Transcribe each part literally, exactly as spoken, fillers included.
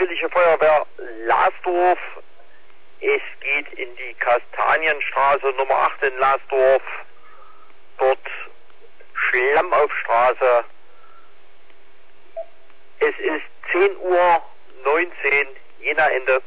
Freiwillige Feuerwehr Lasdorf. Es geht in die Kastanienstraße Nummer acht in Lasdorf. Dort Schlammaufstraße. Es ist zehn Uhr neunzehn, Jena Ende.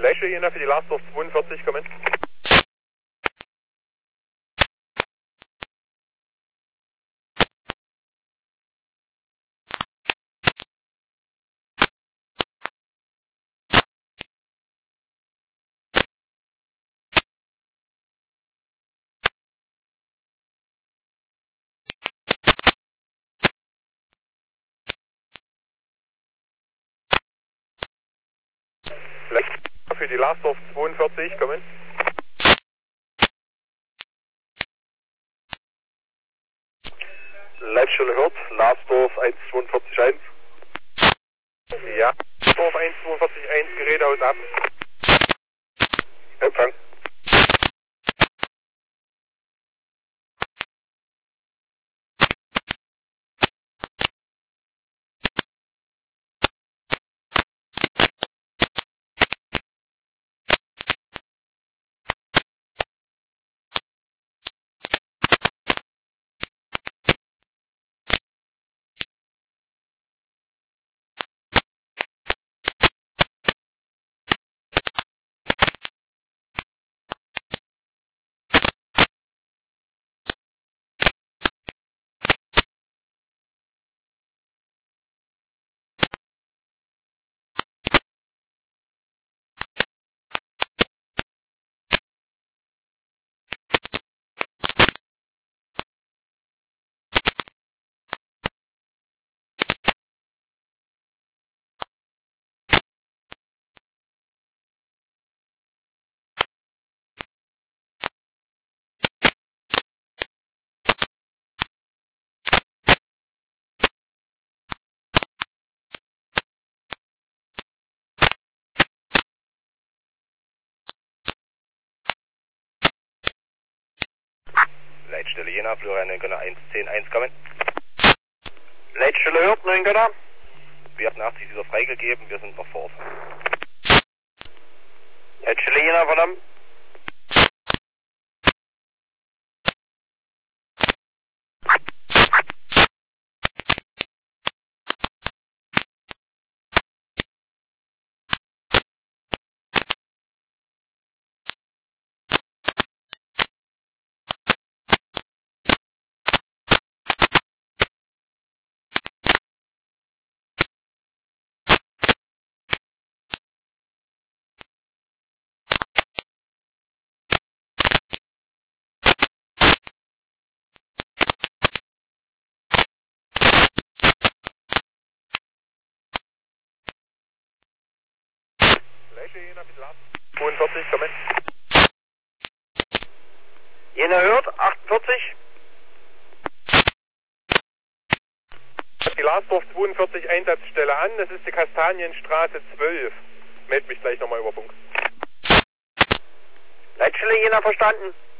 Leitstelle Jena für die Larsdorf zweiundvierzig, kommen. Leitstelle für die Larsdorf zweiundvierzig, kommen. Leitstelle hört, Larsdorf eins zwei vier eins. Ja, Larsdorf eins zwei vier eins, Gerätehaus ab. Empfang. Leitstelle Jena, Florian Neunkötter eins zehn eins, kommen. Leitstelle hört, Neunkötter. Wir hatten achtzig dieser freigegeben, wir sind noch vor Ort. Leitstelle Jena, verdammt. Leitstelle Jena für die Larsdorf zweiundvierzig, kommen. Jena hört, achtundvierzig. Die Larsdorf zweiundvierzig Einsatzstelle an, das ist die Kastanienstraße zwölf. Meld mich gleich nochmal über Funk. Leitstelle Jena verstanden.